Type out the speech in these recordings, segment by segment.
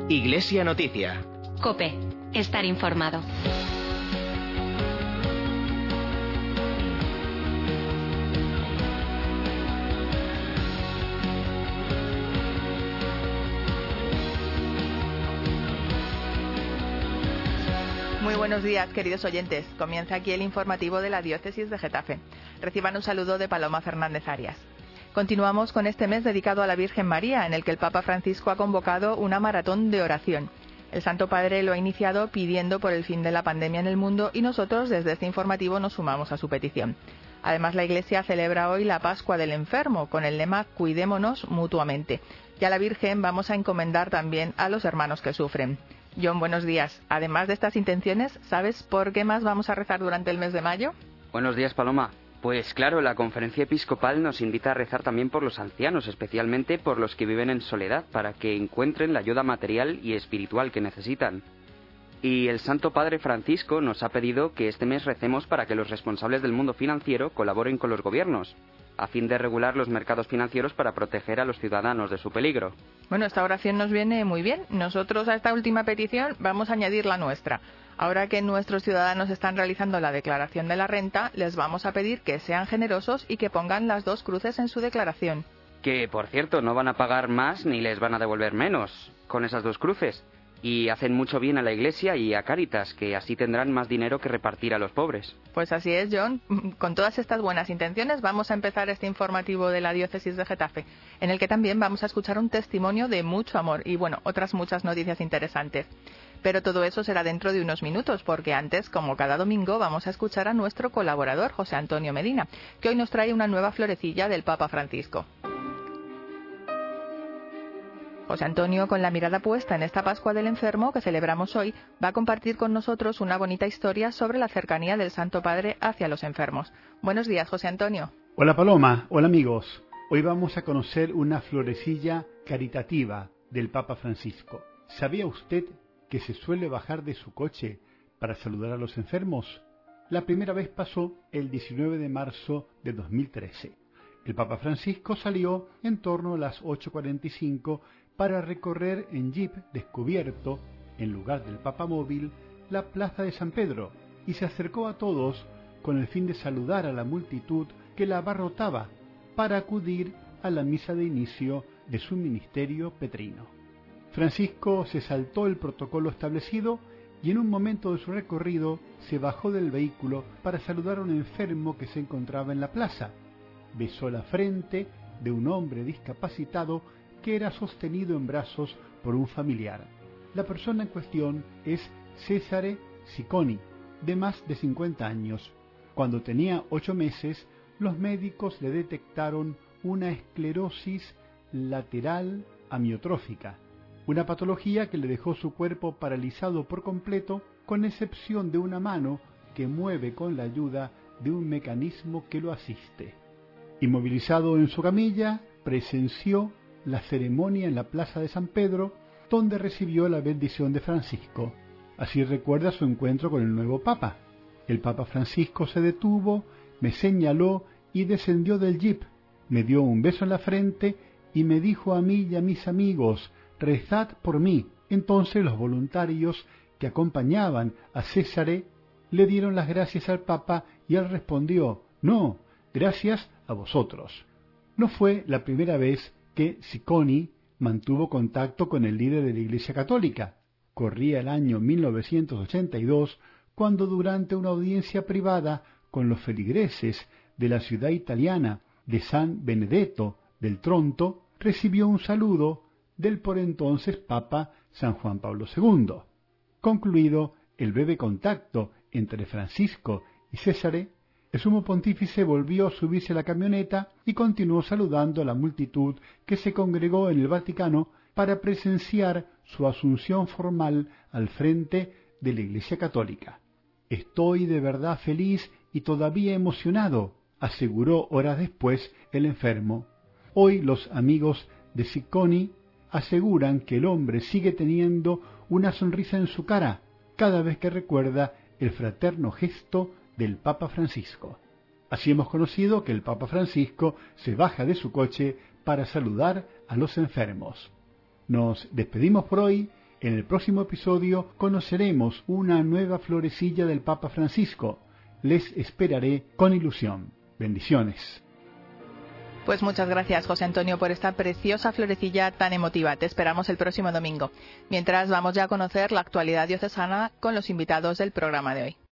Iglesia Noticia. COPE. Estar informado. Muy buenos días, queridos oyentes. Comienza aquí el informativo de la Diócesis de Getafe. Reciban un saludo de Paloma Fernández Arias. Continuamos con este mes dedicado a la Virgen María, en el que el Papa Francisco ha convocado una maratón de oración. El Santo Padre lo ha iniciado pidiendo por el fin de la pandemia en el mundo y nosotros desde este informativo nos sumamos a su petición. Además, la Iglesia celebra hoy la Pascua del Enfermo con el lema Cuidémonos mutuamente. Y a la Virgen vamos a encomendar también a los hermanos que sufren. John, buenos días. Además de estas intenciones, ¿sabes por qué más vamos a rezar durante el mes de mayo? Buenos días, Paloma. Pues claro, la Conferencia Episcopal nos invita a rezar también por los ancianos, especialmente por los que viven en soledad, para que encuentren la ayuda material y espiritual que necesitan. Y el Santo Padre Francisco nos ha pedido que este mes recemos para que los responsables del mundo financiero colaboren con los gobiernos, a fin de regular los mercados financieros para proteger a los ciudadanos de su peligro. Bueno, esta oración nos viene muy bien. Nosotros a esta última petición vamos a añadir la nuestra. Ahora que nuestros ciudadanos están realizando la declaración de la renta, les vamos a pedir que sean generosos y que pongan las 2 cruces en su declaración. Que, por cierto, no van a pagar más ni les van a devolver menos con esas 2 cruces. Y hacen mucho bien a la Iglesia y a Cáritas, que así tendrán más dinero que repartir a los pobres. Pues así es, John. Con todas estas buenas intenciones vamos a empezar este informativo de la Diócesis de Getafe, en el que también vamos a escuchar un testimonio de mucho amor y, bueno, otras muchas noticias interesantes. Pero todo eso será dentro de unos minutos, porque antes, como cada domingo, vamos a escuchar a nuestro colaborador, José Antonio Medina, que hoy nos trae una nueva florecilla del Papa Francisco. José Antonio, con la mirada puesta en esta Pascua del Enfermo que celebramos hoy, va a compartir con nosotros una bonita historia sobre la cercanía del Santo Padre hacia los enfermos. Buenos días, José Antonio. Hola Paloma, hola amigos. Hoy vamos a conocer una florecilla caritativa del Papa Francisco. ¿Sabía usted que se suele bajar de su coche para saludar a los enfermos? La primera vez pasó el 19 de marzo de 2013. El Papa Francisco salió en torno a las 8:45 para recorrer en jeep descubierto, en lugar del papamóvil, la plaza de San Pedro, y se acercó a todos con el fin de saludar a la multitud que la abarrotaba para acudir a la misa de inicio de su ministerio petrino. Francisco se saltó el protocolo establecido y en un momento de su recorrido se bajó del vehículo para saludar a un enfermo que se encontraba en la plaza. Besó la frente de un hombre discapacitado que era sostenido en brazos por un familiar. La persona en cuestión es Cesare Cicconi, de más de 50 años. Cuando tenía 8 meses, los médicos le detectaron una esclerosis lateral amiotrófica, una patología que le dejó su cuerpo paralizado por completo, con excepción de una mano que mueve con la ayuda de un mecanismo que lo asiste. Inmovilizado en su camilla, presenció la ceremonia en la plaza de San Pedro, donde recibió la bendición de Francisco. Así recuerda su encuentro con el nuevo Papa. El Papa Francisco se detuvo, me señaló y descendió del jeep, me dio un beso en la frente y me dijo a mí y a mis amigos: rezad por mí. Entonces los voluntarios que acompañaban a Césare le dieron las gracias al Papa y él respondió: no, gracias a vosotros. No fue la primera vez que Cicconi mantuvo contacto con el líder de la Iglesia Católica. Corría el año 1982 cuando durante una audiencia privada con los feligreses de la ciudad italiana de San Benedetto del Tronto recibió un saludo del por entonces Papa San Juan Pablo II. Concluido el breve contacto entre Francisco y Cesare, el sumo pontífice volvió a subirse a la camioneta y continuó saludando a la multitud que se congregó en el Vaticano para presenciar su asunción formal al frente de la Iglesia Católica. Estoy de verdad feliz y todavía emocionado, aseguró horas después el enfermo. Hoy los amigos de Cicconi aseguran que el hombre sigue teniendo una sonrisa en su cara cada vez que recuerda el fraterno gesto del Papa Francisco. Así hemos conocido que el Papa Francisco se baja de su coche para saludar a los enfermos. Nos despedimos por hoy En el próximo episodio conoceremos una nueva florecilla del Papa Francisco. Les esperaré con ilusión. Bendiciones. Pues muchas gracias, José Antonio, por esta preciosa florecilla tan emotiva. Te esperamos el próximo domingo. Mientras, vamos ya a conocer la actualidad diocesana con los invitados del programa de hoy.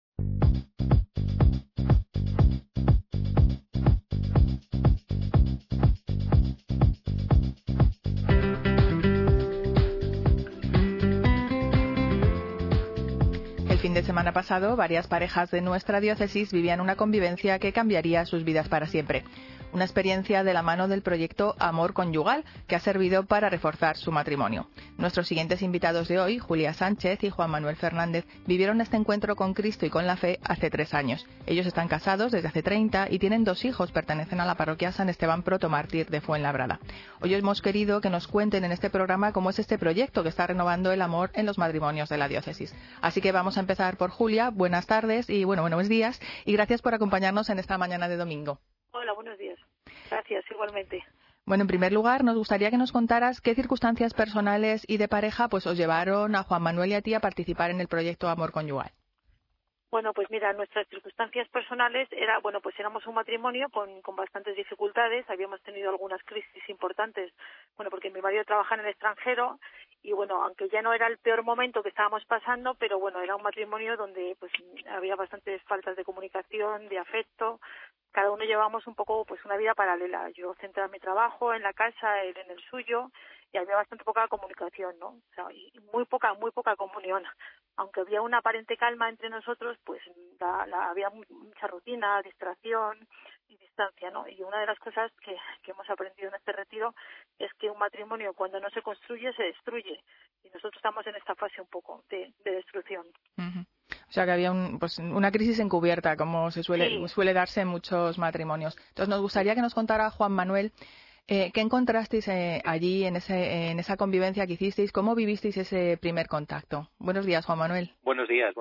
El fin de semana pasado, varias parejas de nuestra diócesis vivían una convivencia que cambiaría sus vidas para siempre. Una experiencia de la mano del proyecto Amor Conyugal, que ha servido para reforzar su matrimonio. Nuestros siguientes invitados de hoy, Julia Sánchez y Juan Manuel Fernández, vivieron este encuentro con Cristo y con la fe hace 3 años. Ellos están casados desde hace 30 y tienen 2 hijos, pertenecen a la parroquia San Esteban Protomártir de Fuenlabrada. Hoy hemos querido que nos cuenten en este programa cómo es este proyecto que está renovando el amor en los matrimonios de la diócesis. Así que vamos a empezar por Julia. Buenas tardes y buenos días, y gracias por acompañarnos en esta mañana de domingo. Hola, buenos días. Gracias, igualmente. Bueno, en primer lugar, nos gustaría que nos contaras qué circunstancias personales y de pareja pues os llevaron a Juan Manuel y a ti a participar en el proyecto Amor Conyugal. Bueno, pues mira, nuestras circunstancias personales pues éramos un matrimonio con bastantes dificultades, habíamos tenido algunas crisis importantes, porque mi marido trabaja en el extranjero y aunque ya no era el peor momento que estábamos pasando, pero era un matrimonio donde pues había bastantes faltas de comunicación, de afecto. Cada uno llevábamos un poco pues una vida paralela. Yo centrada en mi trabajo, en la casa, él en el suyo, y había bastante poca comunicación, ¿no? O sea, y muy poca comunión. Aunque había una aparente calma entre nosotros, pues había mucha rutina, distracción y distancia, ¿no? Y una de las cosas que hemos aprendido en este retiro es que un matrimonio cuando no se construye se destruye, y nosotros estamos en esta fase un poco de destrucción. Uh-huh. O sea que había una crisis encubierta, como suele darse en muchos matrimonios. Entonces nos gustaría que nos contara Juan Manuel qué encontrasteis allí en esa convivencia que hicisteis, cómo vivisteis ese primer contacto. Buenos días, Juan Manuel. Buenos días.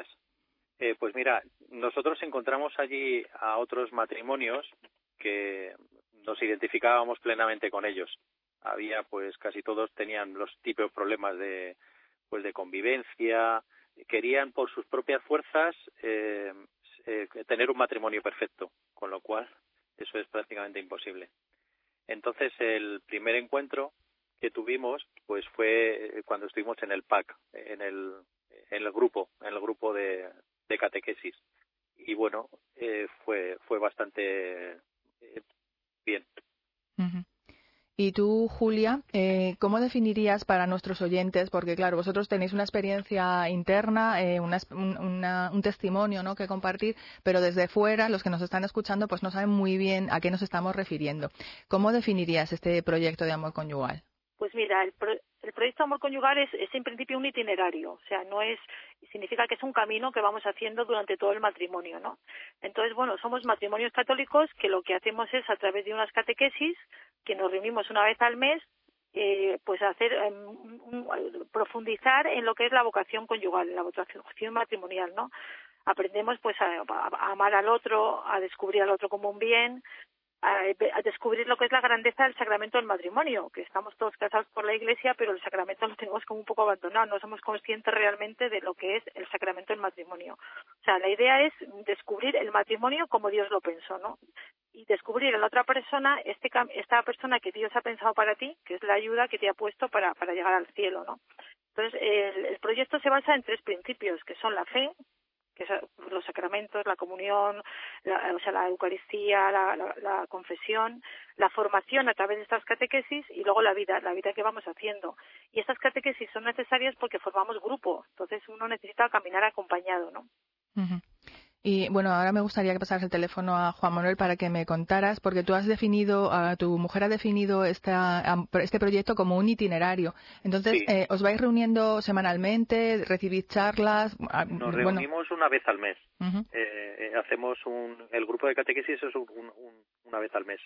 Pues mira, nosotros encontramos allí a otros matrimonios que nos identificábamos plenamente con ellos. Había, pues casi todos tenían los típicos problemas de convivencia. Querían por sus propias fuerzas tener un matrimonio perfecto, con lo cual eso es prácticamente imposible. Entonces el primer encuentro que tuvimos pues fue cuando estuvimos en el PAC, en el grupo de catequesis, y fue bastante bien. Uh-huh. Y tú, Julia, ¿cómo definirías para nuestros oyentes? Porque, claro, vosotros tenéis una experiencia interna, un testimonio, ¿no?, que compartir, pero desde fuera, los que nos están escuchando, pues no saben muy bien a qué nos estamos refiriendo. ¿Cómo definirías este proyecto de amor conyugal? Pues mira, el proyecto Amor Conyugal es en principio un itinerario, o sea, significa que es un camino que vamos haciendo durante todo el matrimonio, ¿no? Entonces, somos matrimonios católicos que lo que hacemos es, a través de unas catequesis, que nos reunimos una vez al mes, pues hacer profundizar en lo que es la vocación conyugal, la vocación matrimonial, ¿no? Aprendemos pues a amar al otro, a descubrir al otro como un bien, a descubrir lo que es la grandeza del sacramento del matrimonio, que estamos todos casados por la Iglesia, pero el sacramento lo tenemos como un poco abandonado, no somos conscientes realmente de lo que es el sacramento del matrimonio. O sea, la idea es descubrir el matrimonio como Dios lo pensó, ¿no? Y descubrir en la otra persona esta persona que Dios ha pensado para ti, que es la ayuda que te ha puesto para llegar al cielo, ¿no? Entonces, el proyecto se basa en 3 principios, que son la fe, que son los sacramentos, la comunión, la Eucaristía, la confesión, la formación a través de estas catequesis y luego la vida que vamos haciendo. Y estas catequesis son necesarias porque formamos grupo, entonces uno necesita caminar acompañado, ¿no? Uh-huh. Y ahora me gustaría que pasaras el teléfono a Juan Manuel para que me contaras, porque tu mujer ha definido este proyecto como un itinerario. Entonces, sí. ¿Os vais reuniendo semanalmente? ¿Recibís charlas? Nos reunimos una vez al mes. Uh-huh. Hacemos el grupo de catequesis es una vez al mes.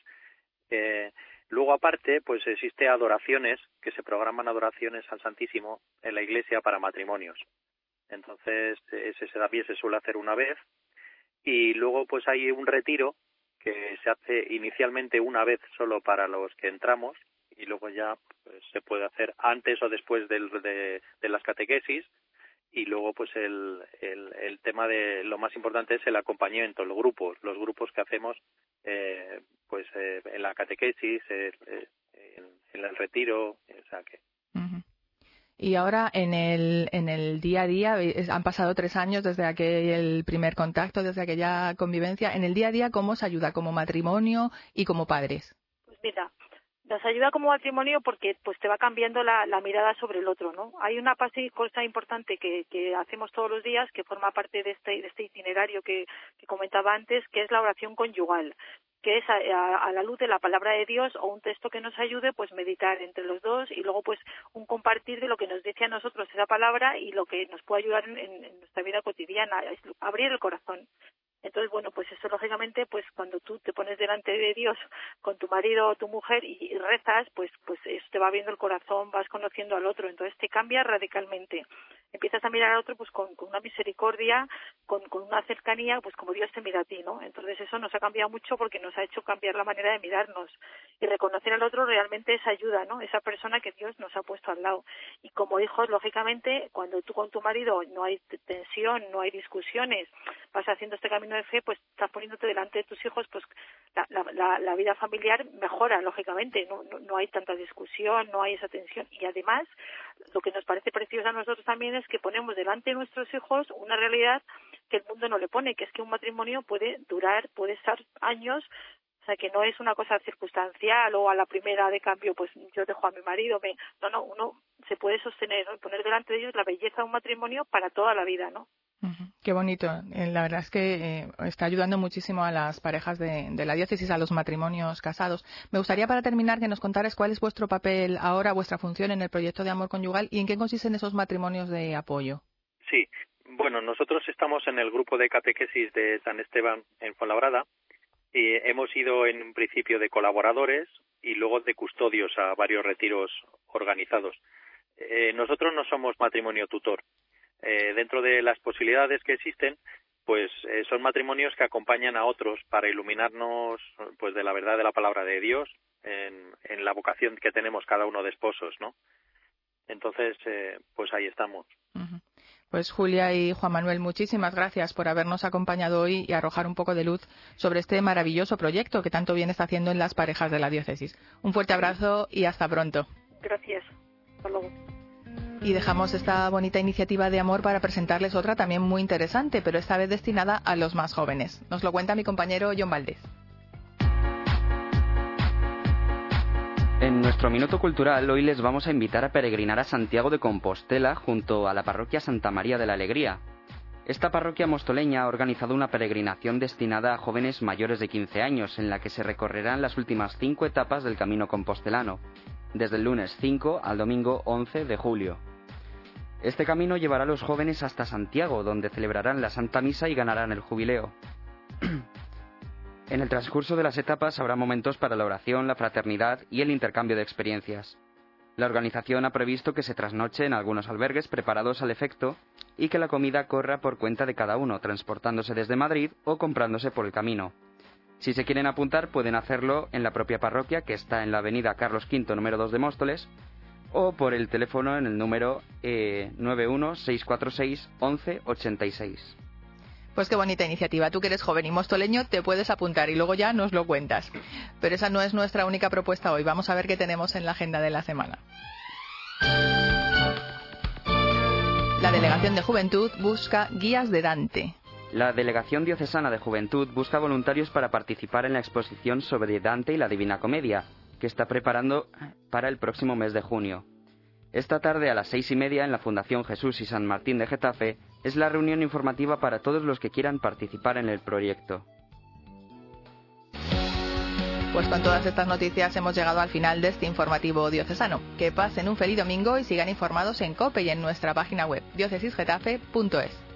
Luego, aparte, pues existe adoraciones, que se programan adoraciones al Santísimo en la Iglesia para matrimonios. Entonces, ese también se suele hacer una vez. Y luego pues hay un retiro que se hace inicialmente una vez solo para los que entramos y luego ya pues, se puede hacer antes o después de las catequesis, y luego pues el tema de lo más importante es el acompañamiento, los grupos que hacemos en la catequesis, en el retiro, o sea que. Uh-huh. Y ahora en el día a día, han pasado 3 años desde aquel primer contacto, desde aquella convivencia. En el día a día, ¿cómo os ayuda como matrimonio y como padres? Pues mira, nos ayuda como matrimonio porque pues te va cambiando la mirada sobre el otro, ¿no? Hay una cosa importante que hacemos todos los días que forma parte de este itinerario que comentaba antes, que es la oración conyugal, que es a la luz de la palabra de Dios o un texto que nos ayude, pues meditar entre los dos y luego pues un compartir de lo que nos dice a nosotros esa palabra y lo que nos puede ayudar en nuestra vida cotidiana, es abrir el corazón. Entonces, bueno, pues eso lógicamente, pues cuando tú te pones delante de Dios con tu marido o tu mujer y rezas, pues eso te va abriendo el corazón, vas conociendo al otro, entonces te cambia radicalmente. Empiezas a mirar al otro pues con una misericordia, con una cercanía, pues como Dios te mira a ti, ¿no? Entonces eso nos ha cambiado mucho porque nos ha hecho cambiar la manera de mirarnos y reconocer al otro realmente esa ayuda, ¿no? Esa persona que Dios nos ha puesto al lado. Y como hijos, lógicamente, cuando tú con tu marido no hay tensión, no hay discusiones, vas haciendo este camino de fe, pues estás poniéndote delante de tus hijos, pues la vida familiar mejora, lógicamente, no hay tanta discusión, no hay esa tensión. Y además, lo que nos parece precioso a nosotros también es que ponemos delante de nuestros hijos una realidad que el mundo no le pone, que es que un matrimonio puede estar años, o sea, que no es una cosa circunstancial o a la primera de cambio, pues yo dejo a mi marido, uno se puede sostener, ¿no? Y poner delante de ellos la belleza de un matrimonio para toda la vida, ¿no? Qué bonito. La verdad es que está ayudando muchísimo a las parejas de la diócesis, a los matrimonios casados. Me gustaría, para terminar, que nos contarais cuál es vuestro papel ahora, vuestra función en el proyecto de Amor Conyugal y en qué consisten esos matrimonios de apoyo. Sí, bueno, nosotros estamos en el grupo de catequesis de San Esteban en Fuenlabrada y hemos ido en un principio de colaboradores y luego de custodios a varios retiros organizados. Nosotros no somos matrimonio tutor. Dentro de las posibilidades que existen, pues son matrimonios que acompañan a otros para iluminarnos pues de la verdad de la palabra de Dios en la vocación que tenemos cada uno de esposos, ¿no? Entonces, pues ahí estamos. Uh-huh. Pues Julia y Juan Manuel, muchísimas gracias por habernos acompañado hoy y arrojar un poco de luz sobre este maravilloso proyecto que tanto bien está haciendo en las parejas de la diócesis. Un fuerte abrazo y hasta pronto. Gracias. Hasta luego. Y dejamos esta bonita iniciativa de amor para presentarles otra también muy interesante, pero esta vez destinada a los más jóvenes. Nos lo cuenta mi compañero John Valdés. En nuestro Minuto Cultural hoy les vamos a invitar a peregrinar a Santiago de Compostela junto a la parroquia Santa María de la Alegría. Esta parroquia mostoleña ha organizado una peregrinación destinada a jóvenes mayores de 15 años en la que se recorrerán las últimas 5 etapas del Camino Compostelano, desde el lunes 5 al domingo 11 de julio. Este camino llevará a los jóvenes hasta Santiago, donde celebrarán la Santa Misa y ganarán el jubileo. En el transcurso de las etapas habrá momentos para la oración, la fraternidad y el intercambio de experiencias. La organización ha previsto que se trasnoche en algunos albergues preparados al efecto y que la comida corra por cuenta de cada uno, transportándose desde Madrid o comprándose por el camino. Si se quieren apuntar, pueden hacerlo en la propia parroquia, que está en la avenida Carlos V, número 2 de Móstoles, o por el teléfono en el número 916461186. Pues qué bonita iniciativa. Tú que eres joven y mostoleño te puedes apuntar y luego ya nos lo cuentas. Pero esa no es nuestra única propuesta hoy. Vamos a ver qué tenemos en la agenda de la semana. La Delegación de Juventud busca guías de Dante. La Delegación Diocesana de Juventud busca voluntarios para participar en la exposición sobre Dante y la Divina Comedia, que está preparando para el próximo mes de junio. Esta tarde a las 6:30 en la Fundación Jesús y San Martín de Getafe es la reunión informativa para todos los que quieran participar en el proyecto. Pues con todas estas noticias hemos llegado al final de este informativo diocesano. Que pasen un feliz domingo y sigan informados en COPE y en nuestra página web diocesisgetafe.es.